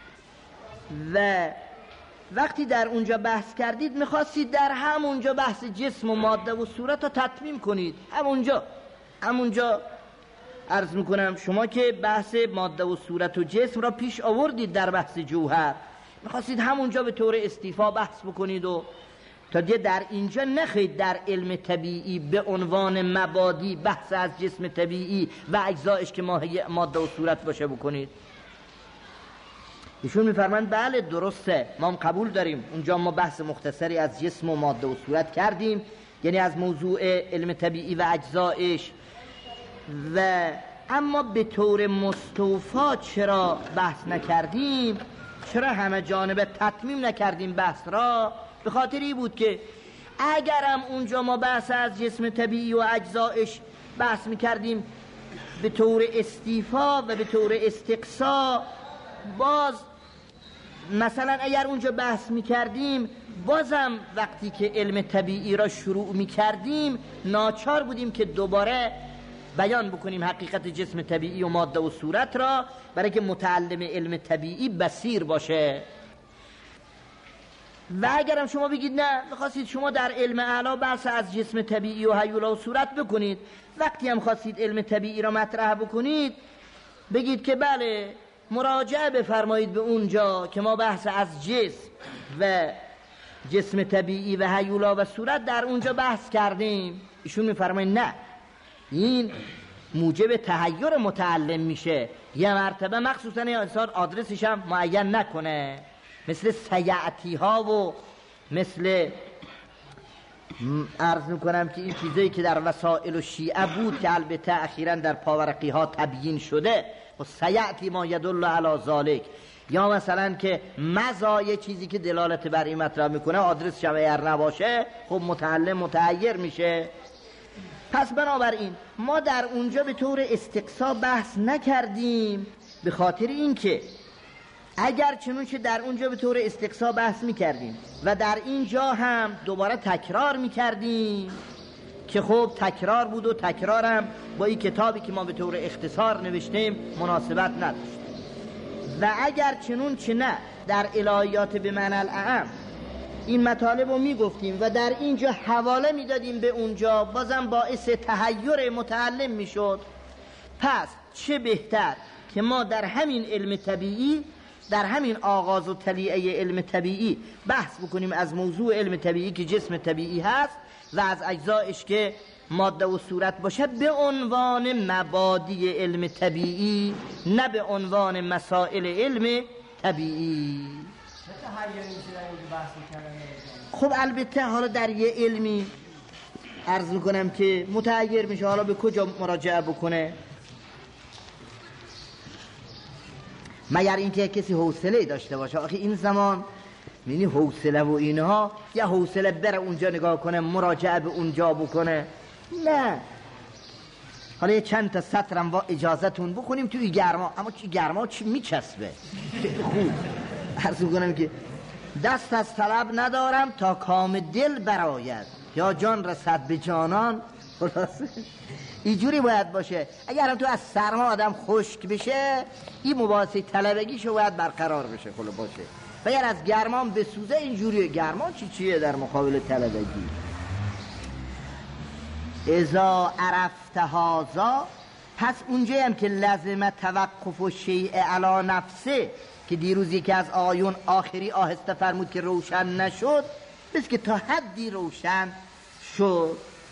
و وقتی در اونجا بحث کردید میخواستید در همونجا بحث جسم و ماده و صورت رو تتمیم کنید. همونجا عرض میکنم شما که بحث ماده و صورت و جسم را پیش آوردید در بحث جوهر، میخواستید همونجا به طور استیفا بحث بکنید و تا دیگه در اینجا نخواهید در علم طبیعی به عنوان مبادی بحث از جسم طبیعی و اجزایش که ماده و صورت باشه بکنید. ایشون میفرمایند بله درسته، ما هم قبول داریم اونجا ما بحث مختصری از جسم و ماده و صورت کردیم، یعنی از موضوع علم طبیعی و اجزایش، و اما به طور مستوفا چرا بحث نکردیم، چرا همه جانبه تتمیم نکردیم بحث را؟ به خاطر این بود که اگرم اونجا ما بحث از جسم طبیعی و اجزایش بحث میکردیم به طور استیفا و به طور استقصا، باز مثلا اگر اونجا بحث میکردیم بازم وقتی که علم طبیعی را شروع میکردیم ناچار بودیم که دوباره بیان بکنیم حقیقت جسم طبیعی و ماده و صورت را، برای که متعلم علم طبیعی بصیر باشه. و اگرم شما بگید نه بخواستید شما در علم اعلی بحث از جسم طبیعی و هیولا و صورت بکنید، وقتی هم خواستید علم طبیعی را مطرح بکنید بگید که بله مراجعه بفرمایید به اونجا که ما بحث از جسم و جسم طبیعی و هیولا و صورت در اونجا بحث کردیم. ایشون میفرمایید نه، این موجب تحیر متعلم میشه، یه مرتبه مخصوصا انسان آدرسش هم معین نکنه، مثل سیعتی ها و مثل عرض میکنم که این چیزایی که در وسائل و شیعه بود که البته اخیراً در پاورقی ها تبیین شده و سیعتی ما یدل علی ذالک، یا مثلا که مزایای چیزی که دلالت بر این مطرح میکنه آدرس شمعیر نباشه، خب متعلم متحیر میشه. پس بنابراین ما در اونجا به طور استقصا بحث نکردیم، به خاطر اینکه اگر چنانچه در اونجا به طور استقصا بحث میکردیم و در اینجا هم دوباره تکرار میکردیم که خب تکرار بود و تکرارم با این کتابی که ما به طور اختصار نوشتیم مناسبت نداشت. و اگر چنانچه نه در الهیات به معنی الاعم این مطالب رو میگفتیم و در اینجا حواله میدادیم به اونجا، بازم باعث تحیر متعلم میشد. پس چه بهتر که ما در همین علم طبیعی، در همین آغاز و طلیعه علم طبیعی بحث بکنیم از موضوع علم طبیعی که جسم طبیعی هست و از اجزایش که ماده و صورت باشه به عنوان مبادی علم طبیعی، نه به عنوان مسائل علم طبیعی. خب البته حالا در یه علمی عرض میکنم که متحیر میشه، حالا به کجا مراجعه بکنه؟ مگر اینکه کسی حوصله داشته باشه. آخه این زمان یعنی حوصله و اینها، یا حوصله بره اونجا نگاه کنه مراجعه به اونجا بکنه، نه. حالا یه چند تا سطرم با اجازتون بخونیم توی گرما، اما چی گرما چی میچسبه. خوب عرض میکنم که دست از طلب ندارم تا کام دل براید، یا جان رسد به جانان. خلاصه اینجوری باید باشه. اگر هم تو از سرما آدم خشک بشه، این مباحثه طلبگیشو باید برقرار بشه خلا باشه. و اگر از گرمان بسوزه اینجوریه. گرمان چیه در مقابل طلبگی؟ اذا عرفت هذا، پس اونجایی هم که لازم توقف و شیء علی نفسه که دیروز یکی از آیون آخری آهسته فرمود که روشن نشد، بس که تا حدی روشن شد.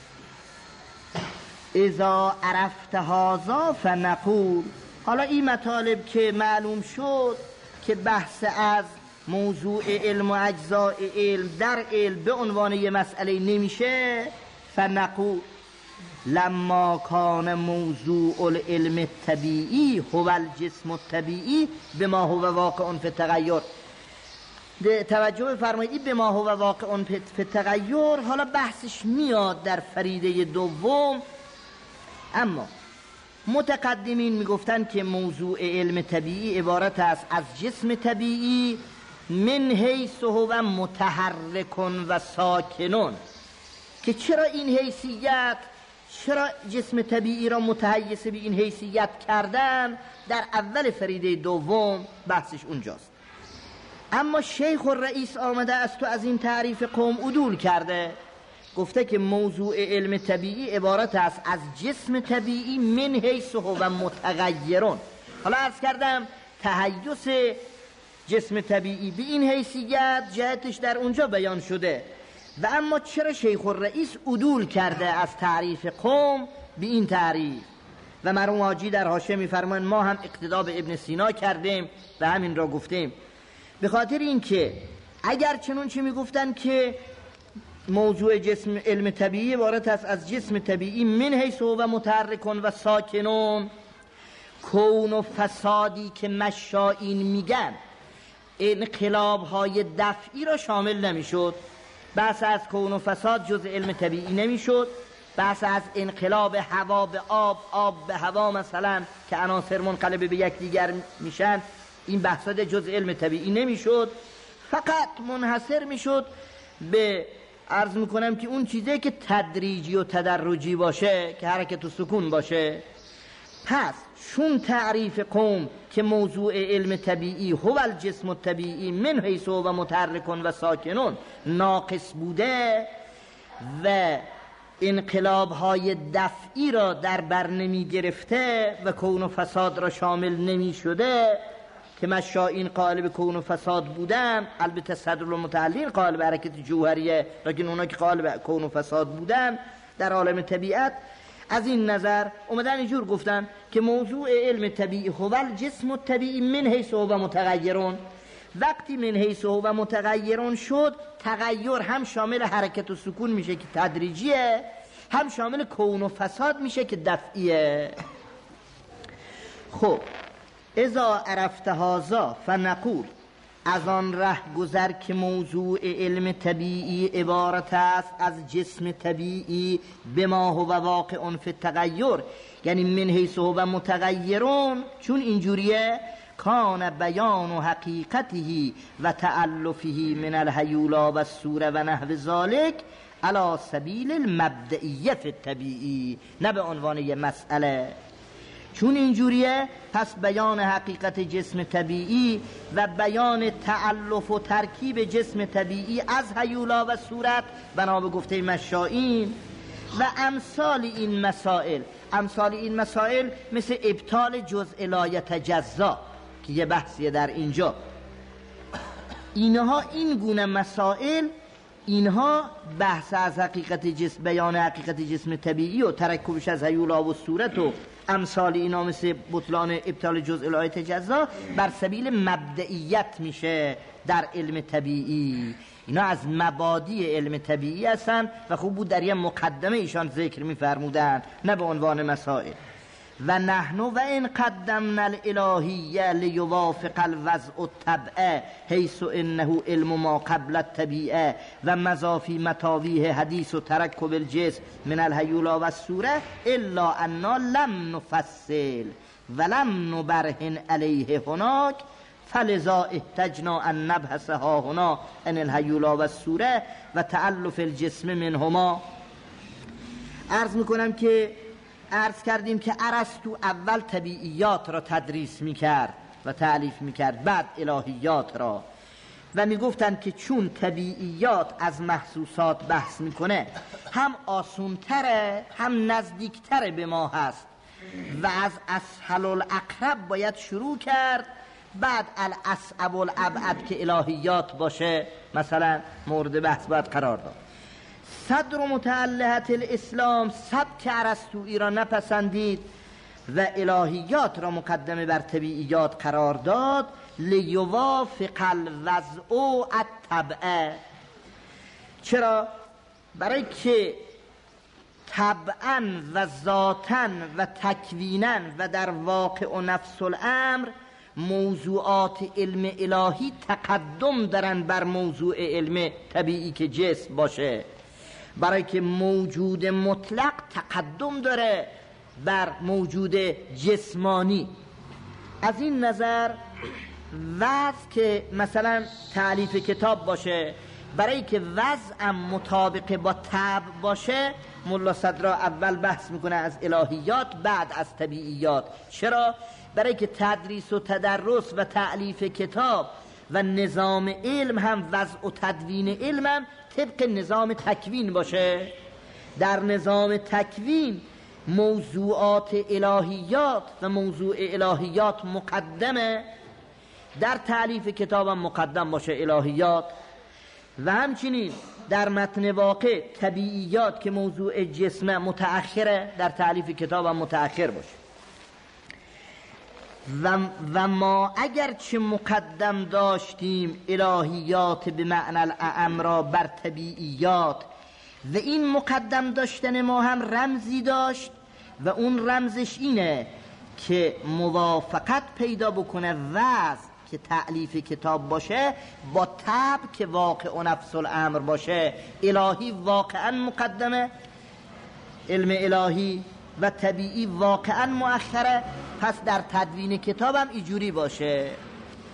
اذا عرفت هذا فنقول، حالا این مطالب که معلوم شد که بحث از موضوع علم و اجزاء علم در علم به عنوان یه مسئله نمیشه، فنقول لما کان موضوع العلم الطبیعی هو الجسم الطبیعی بما هو واقع فی التغیر. توجه بفرمایید، بما هو واقع فی التغیر حالا بحثش میاد در فریده دوم. اما متقدمین میگفتن که موضوع علم طبیعی عبارت است از جسم طبیعی من حیث هو متحرک و ساکنون، که چرا این حیثیت، چرا جسم طبیعی را متحیز به این حیثیت کردن، در اول فریده دوم بحثش اونجاست. اما شیخ الرئیس آمده است و از این تعریف قوم عدول کرده، گفته که موضوع علم طبیعی عبارت است از جسم طبیعی من حیث هو متغیرون. حالا عرض کردم تحیز جسم طبیعی به این حیثیت جهتش در اونجا بیان شده، و اما چرا شیخ الرئیس عدول کرده از تعریف قوم به این تعریف؟ و مرحوم حاجی در حاشیه میفرمایند ما هم اقتدا به ابن سینا کردیم و همین را گفتیم، به خاطر اینکه اگر چنانچه میگفتن که موضوع جسم علم طبیعی عبارت است از جسم طبیعی من حیث هو متحرکون و ساکنون، کون و فسادی که مشائین میگن انقلاب های دفعی را شامل نمیشد. بحث از کون و فساد جز علم طبیعی نمیشد. بحث از انقلاب هوا به آب، آب به هوا مثلا که عناصر منقلب به یکدیگر میشن، این بحثا جز علم طبیعی نمیشد، فقط منحصر میشد به عرض میکنم که اون چیزی که تدریجی و تدرجی باشه، که حرکت و سکون باشه. پس چون تعریف قوم که موضوع علم طبیعی هو الجسم الطبیعی من حیث و متحرکون و ساکنون ناقص بوده و انقلاب های دفعی را در بر نمی گرفته و کون و فساد را شامل نمی شده، که مشائین قائل به کون و فساد بودن، البته صدرالمتعلین قائل به حرکت جوهریه، لیکن اونا که قائل به کون و فساد بودن در عالم طبیعت، از این نظر اومدن اینجور گفتن که موضوع علم طبیعی هو الجسم الطبیعی من حیث و متغیرون. وقتی من حیث و متغیرون شد، تغییر هم شامل حرکت و سکون میشه که تدریجیه، هم شامل کون و فساد میشه که دفعیه. خب اذا عرفت هذا فنقول، از آن ره گذر که موضوع علم طبیعی عبارت است از جسم طبیعی بما هو واقع فی التغیر، یعنی من حیث هو متغیرون. چون اینجوریه کان بیان حقیقته و تألفه من الهیولا و الصوره و نحو ذالک علی سبیل المبدئیه فی الطبیعی، نه به عنوان یه مسئله. چون اینجوریه پس بیان حقیقت جسم طبیعی و بیان تألف و ترکیب جسم طبیعی از هیولا و صورت بنا به گفته مشائین و امثال این مسائل مثل ابطال جزء لا یتجزا که یه بحثیه در اینجا. اینها این گونه مسائل، اینها بحث از حقیقت جسم، بیان حقیقت جسم طبیعی و ترکبش از هیولا و صورت و امثال اینا مثل بطلان ابطال جزء لا یتجزا بر سبیل مبدئیت میشه در علم طبیعی. اینا از مبادی علم طبیعی هستن و خوب بود در یه مقدمه ایشان ذکر میفرمودن، نه به عنوان مسائل. و نحن و این قدمنا الالهیه لیوافق الوضع الطبع حیث انه علم ما قبل الطبیعه و مضافی متاویه حدیث و ترکب الجسم من الهیولا و الصوره الا انا لم نفصل ولم نبرهن علیه هناک فلذا احتجنا ان نبحثها هنا ان الهیولا و الصوره و تألف الجسم منهما. عرض کردیم که ارسطو اول طبیعیات را تدریس میکرد و تعلیف میکرد، بعد الهیات را، و میگفتند که چون طبیعیات از محسوسات بحث میکنه هم آسونتره هم نزدیکتره به ما هست و از اسهل الاقرب باید شروع کرد، بعد الاصعب الابعد که الهیات باشه مثلا مورد بحث باید قرار داد. صدر متعلهت الاسلام سبک ارسطویی را نپسندید و الهیات را مقدمه بر طبیعیات قرار داد لیوافق الوضع الطبع. چرا؟ برای که طبعا و ذاتا و تکوینا و در واقع و نفس الامر موضوعات علم الهی تقدم دارن بر موضوع علم طبیعی که جسم باشه، برای که موجود مطلق تقدم داره بر موجود جسمانی. از این نظر وضع که مثلا تألیف کتاب باشه، برای که وضع مطابق با طبع باشه، ملا صدرا اول بحث میکنه از الهیات بعد از طبیعیات. چرا؟ برای که تدریس و تدرس و تألیف کتاب و نظام علم هم وضع و تدوین علم هم طبق نظام تکوین باشه. در نظام تکوین موضوعات الهیات و موضوع الهیات مقدمه، در تألیف کتاب هم مقدم باشه الهیات، و همچنین در متن واقع طبیعیات که موضوع جسم متأخره در تألیف کتاب هم متأخر باشه. و ما اگرچه مقدم داشتیم الهیات به معنی الاعم را بر طبیعیات، و این مقدم داشتن ما هم رمزی داشت و اون رمزش اینه که موافقت پیدا بکنه وضع که تألیف کتاب باشه با طبع که واقع و نفس الامر باشه. الهی واقعا مقدمه، علم الهی، و طبیعی واقعا مؤخره. پس در تدوین کتابم اینجوری باشه.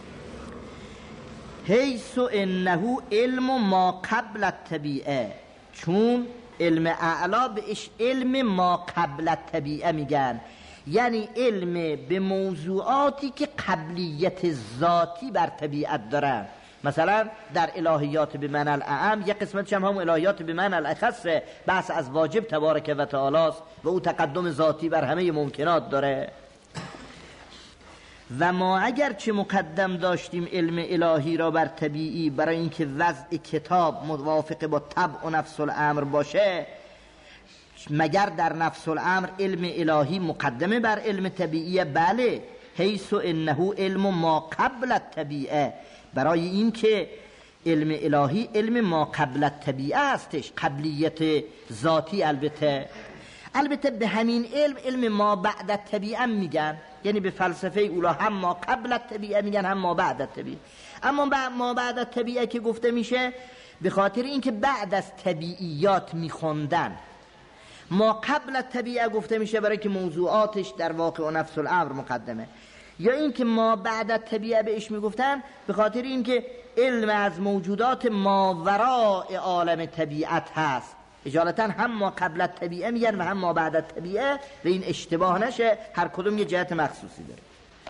حیث انه علم ما قبل الطبیعه، چون علم اعلا بهش علم ما قبل الطبیعه میگن، یعنی علم به موضوعاتی که قبلیت ذاتی بر طبیعت دارن. مثلا در الهیات به معنی الاعم یک قسمتش هم الهیات به معنی الاخص، بحث از واجب تبارک و تعالی است و او تقدم ذاتی بر همه ممکنات داره. و ما اگر چه مقدم داشتیم علم الهی را بر طبیعی برای اینکه وضع کتاب موافق با طبع و نفس الامر باشه، مگر در نفس الامر علم الهی مقدمه بر علم طبیعی؟ بله، حیث انه علم ما قبل الطبیعه، برای این که علم الهی علم ما قبل الطبیعه هستش، قبلیت ذاتی. البته به همین علم ما بعد الطبیعه میگن، یعنی به فلسفه اولا هم ما قبل الطبیعه میگن هم ما بعد الطبیعه. اما ما بعد الطبیعه که گفته میشه به خاطر اینکه بعد از طبیعیات میخوندن، ما قبل الطبیعه گفته میشه برای که موضوعاتش در واقع و نفس الامر مقدمه، یا اینکه ما بعد الطبیعه بهش میگفتن به خاطر اینکه علم از موجودات ماوراء عالم طبیعت هست. اجالتا هم ما قبل الطبیعه میگن و هم ما بعد الطبیعه، و این اشتباه نشه، هر کدوم یه جهت مخصوصی داره.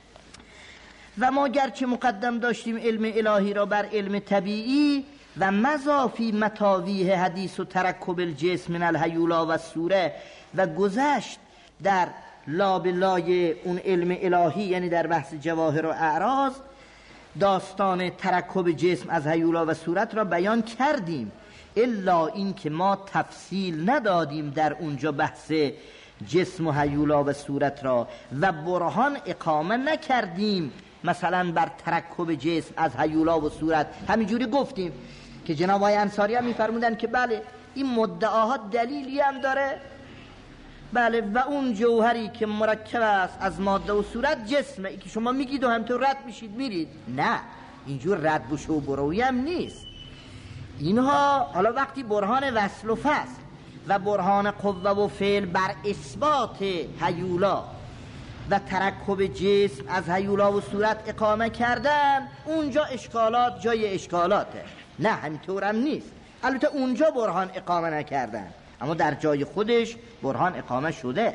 و ما گرچه مقدم داشتیم علم الهی را بر علم طبیعی و مضافی متاویه حدیث و ترکب الجسم من الهیولا و سوره، و گذشت در لابلای اون علم الهی، یعنی در بحث جواهر و اعراض، داستان ترکب جسم از هیولا و صورت را بیان کردیم، الا این که ما تفصیل ندادیم در اونجا بحث جسم و هیولا و صورت را و برهان اقامه نکردیم مثلا بر ترکب جسم از هیولا و صورت. همینجوری گفتیم که جناب آقای انصاری هم میفرمودن که بله این مدعاها دلیلی هم داره، بله، و اون جوهری که مرکب است از ماده و صورت جسمه، ای که شما میگید و همطور رد میشید میرید. نه، اینجور رد بشو و بروی هم نیست. اینها حالا وقتی برهان وصل و فصل و برهان قوه و فعل بر اثبات هیولا و ترکب جسم از هیولا و صورت اقامه کردن، اونجا اشکالات جای اشکالاته. نه همینطورم نیست، البته اونجا برهان اقامه نکردن، اما در جای خودش برهان اقامه شده.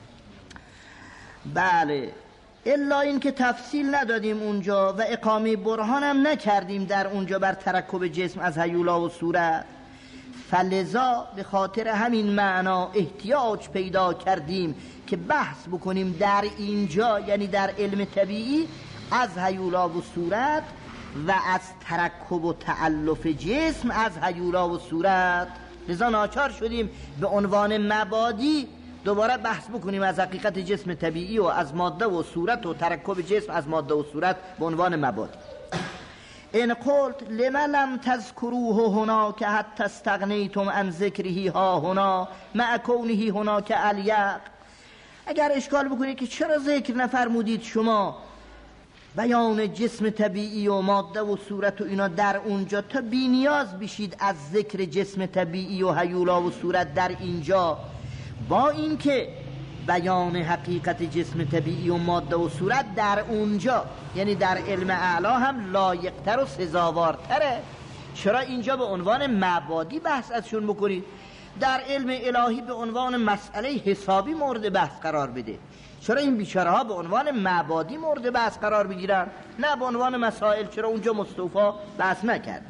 بله، الا این که تفصیل ندادیم اونجا و اقامه برهان هم نکردیم در اونجا بر ترکب جسم از هیولا و صورت، فلذا به خاطر همین معنا احتیاج پیدا کردیم که بحث بکنیم در اینجا، یعنی در علم طبیعی، از هیولا و صورت و از ترکب و تألف جسم از هیولا و صورت. لذا ناچار شدیم به عنوان مبادی دوباره بحث بکنیم از حقیقت جسم طبیعی و از ماده و صورت و ترکب جسم از ماده و صورت به عنوان مبادی. ان قلت لما لم تذکروه هنا که حتی استغنیتم عن ذکره ها هنا مع کونه هنا که الیق، اگر اشکال بکنید که چرا ذکر نفرمودید شما بیان جسم طبیعی و ماده و صورت و اینا در اونجا، تا بی نیاز بشید از ذکر جسم طبیعی و هیولا و صورت در اینجا، با اینکه بیان حقیقت جسم طبیعی و ماده و صورت در اونجا، یعنی در علم اعلا هم لایقتر و سزاوارتره، چرا اینجا به عنوان مبادی بحث ازشون بکنید؟ در علم الهی به عنوان مسئله حسابی مورد بحث قرار بده. چرا این بیچاره ها به عنوان مبادی مورد بحث قرار بگیرن، نه به عنوان مسائل؟ چرا اونجا مستوفا بحث نکرد؟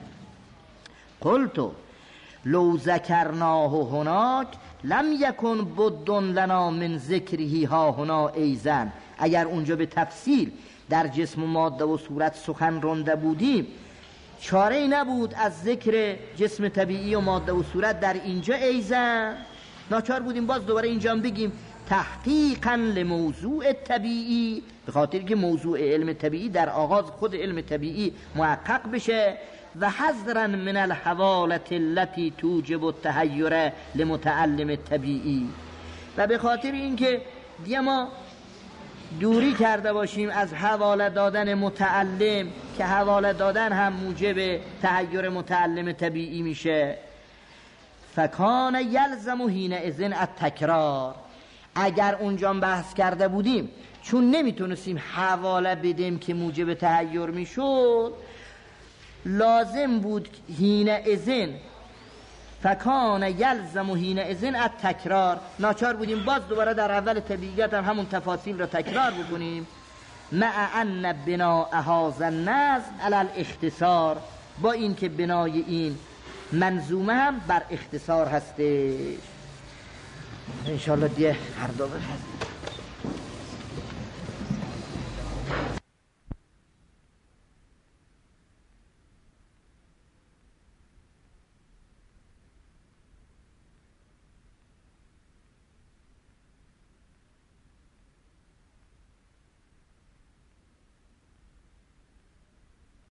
قلتو لو ذکرناه هناک لم یکن بد لنا من ذکره ها هنا ایزن، اگر اونجا به تفصیل در جسم و ماده و صورت سخن رانده بودیم، چاره ای نبود از ذکر جسم طبیعی و ماده و صورت در اینجا ایزن. ناچار بودیم باز دوباره اینجا بگیم تحقیقا لموضوع طبیعی، به خاطر که موضوع علم طبیعی در آغاز خود علم طبیعی محقق بشه، و حذرا من الحوالت التي توجب التحیر لمتعلم طبیعی، و به خاطر اینکه دیگه ما دوری کرده باشیم از حواله دادن متعلم، که حواله دادن هم موجب تحیر متعلم طبیعی میشه. فکان یلزم حینئذ التکرار، اگر اونجا بحث کرده بودیم چون نمیتونستیم حواله بدیم که موجب تحیر میشد، لازم بود حین ازن فکان یلزم و حین ازن از تکرار، ناچار بودیم باز دوباره در اول طبیعیت هم همون تفاصیل را تکرار بکنیم. مع ان بناء هذا النظم علی الاختصار، با این که بنای این منظومه هم بر اختصار هستش. انشاءالله دیگه فردا